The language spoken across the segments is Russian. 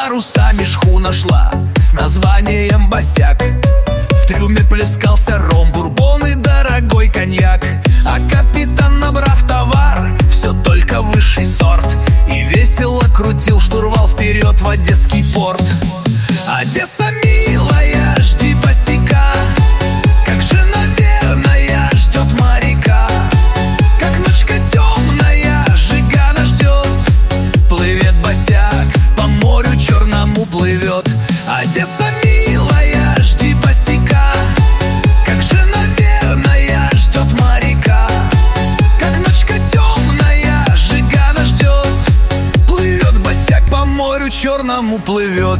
парусами шхуна шла с названием «Босяк». В трюме плескался ром, бурбон и дорогой коньяк. А капитан, набрав товар, все только высший сорт, и весело крутил штурвал вперед в Одесский порт. Одесса, милая, жди босяка, как же, наверное, ждет моряка. Как ночка темная, Жигана ждет, плывет босяк, по морю черному плывет. Одесса, милая, жди босяка, как же, наверное, ждет моряка. Как ночка темная, Жигана ждет, плывет босяк, по морю черному плывет.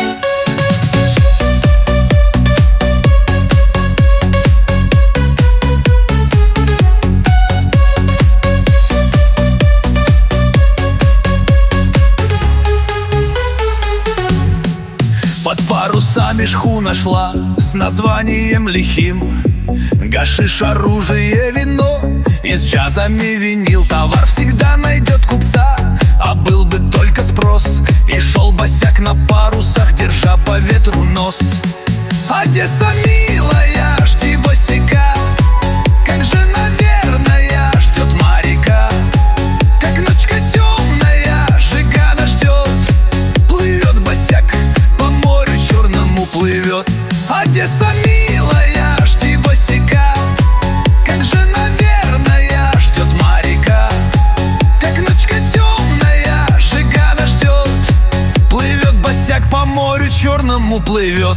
Под парусами шхуна шла с названием лихим. Гашиш, оружие, вино, и с джазами винил. Товар всегда найдет купца, а был бы только спрос. И шел босяк на парусах, держа по ветру нос. Одесса, милая, жди босяка, как же, наверное, ждет моряка. Как ночка темная, Жигана ждет, плывет босяк, по морю черному плывет. Одесса, милая, жди босяка, как же, наверное, ждет моряка. Как ночка темная, Жигана ждет, плывет босяк, по морю черному плывет.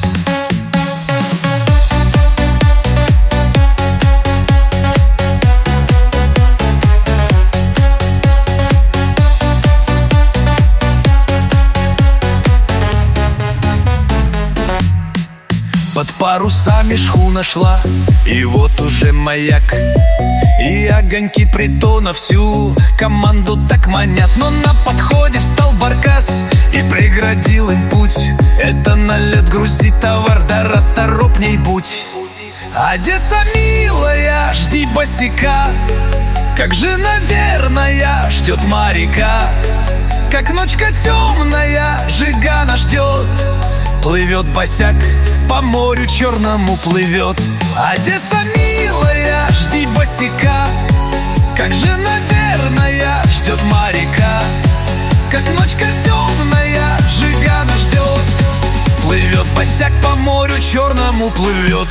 Под парусами шхуна шла, и вот уже маяк, и огоньки притона всю команду так манят. Но на подходе встал баркас и преградил им путь. Это на лед грузи товар, да расторопней будь. Одесса, милая, жди босяка, как же, наверное, ждет моряка. Как ночка темная, Жигана ждет, плывет босяк, по морю черному плывет. Одесса, милая, жди босяка, как же, наверное, ждет моряка. Как ночка темная, Жигана ждет, плывет босяк, по морю черному плывет.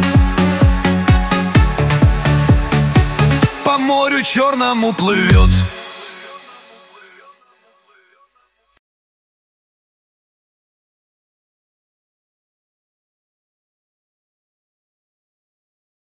По морю черному плывет.